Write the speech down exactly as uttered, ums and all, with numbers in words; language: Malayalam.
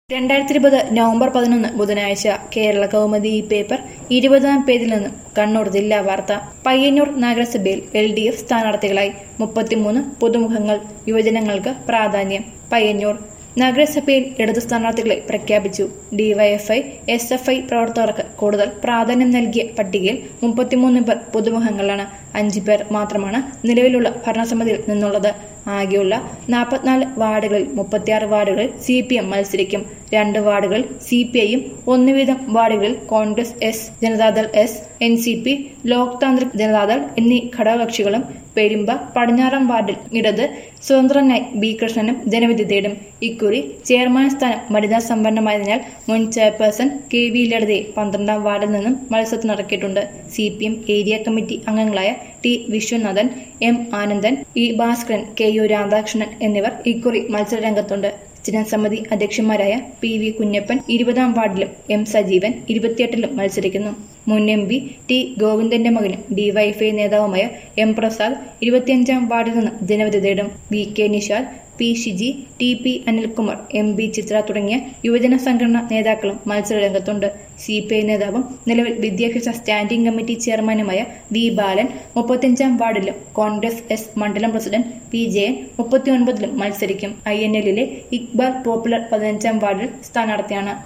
രണ്ടായിരത്തി ഇരുപത് നവംബർ പതിനൊന്ന് ബുധനാഴ്ച കേരള കൗമുദി ഈ പേപ്പർ ഇരുപതാം പേജിൽ നിന്നും കണ്ണൂർ ജില്ലാ വാർത്ത. പയ്യന്നൂർ നഗരസഭയിൽ എൽ ഡി എഫ് സ്ഥാനാർത്ഥികളായി മുപ്പത്തിമൂന്ന് പുതുമുഖങ്ങൾ. യുവജനങ്ങൾക്ക് പ്രാധാന്യം. പയ്യന്നൂർ നഗരസഭയിൽ ഇടതു സ്ഥാനാർത്ഥികളെ പ്രഖ്യാപിച്ചു. ഡിവൈഎഫ്ഐ, എസ് എഫ് ഐ പ്രവർത്തകർക്ക് കൂടുതൽ പ്രാധാന്യം നൽകിയ പട്ടികയിൽ മുപ്പത്തിമൂന്ന് പേർ പുതുമുഖങ്ങളാണ്. അഞ്ചു പേർ മാത്രമാണ് നിലവിലുള്ള ഭരണസമിതിയിൽ നിന്നുള്ളത്. ആകെയുള്ള നാൽപ്പത്തിനാല് വാർഡുകളിൽ മുപ്പത്തിയാറ് വാർഡുകളിൽ സി പി എം മത്സരിക്കും. രണ്ട് വാർഡുകളിൽ സി പി ഐയും ഒന്ന് വീതം വാർഡുകളിൽ Congress S, Janata Dal S, N C P, Lok Tantrik Janata Dal എന്നീ ഘടകകക്ഷികളും. പെരുമ്പ പടിഞ്ഞാറൻ വാർഡിൽ ഇടത് സ്വതന്ത്രനായി ബി കൃഷ്ണനും ജനവിധി തേടും. ഇക്കുറി ചെയർമാൻ സ്ഥാനം വനിതാ സംവരണമായതിനാൽ മുൻ ചെയർപേഴ്സൺ കെ വി ലളിതയെ പന്ത്രണ്ടാം വാർഡിൽ നിന്നും മത്സരത്തിനിറക്കിയിട്ടുണ്ട്. C P M area committee അംഗങ്ങളായ T Viswanathan, M Anandan, E Bhaskaran, K U Radhakrishnan എന്നിവർ ഇക്കുറി മത്സരരംഗത്തുണ്ട്. ജനസമിതി അധ്യക്ഷന്മാരായ പി വി കുഞ്ഞപ്പൻ ഇരുപതാം വാർഡിലും എം സജീവൻ ഇരുപത്തിയെട്ടിലും മത്സരിക്കുന്നു. മുൻ എം പി ടി ഗോവിന്ദന്റെ മകനും ഡിവൈഎഫ്ഐ നേതാവുമായ എം പ്രസാദ് ഇരുപത്തിയഞ്ചാം വാർഡിൽ നിന്ന് ജനവിധി തേടും. V K Nishad, P Shiji, T P Anilkumar, M B Chithra തുടങ്ങിയ യുവജന സംഘടനാ നേതാക്കളും മത്സരരംഗത്തുണ്ട്. സി പി ഐ നേതാവും നിലവിൽ വിദ്യാഭ്യാസ സ്റ്റാൻഡിംഗ് കമ്മിറ്റി ചെയർമാനുമായ വി ബാലൻ മുപ്പത്തിയഞ്ചാം വാർഡിലും കോൺഗ്രസ് എസ് മണ്ഡലം പ്രസിഡന്റ് പി ജയൻ മുപ്പത്തിയൊൻപതിലും മത്സരിക്കും. ഐ എൻ എല്ലിലെ ഇക്ബാൽ പോപ്പുലർ പതിനഞ്ചാം വാർഡിൽ സ്ഥാനാർത്ഥിയാണ്.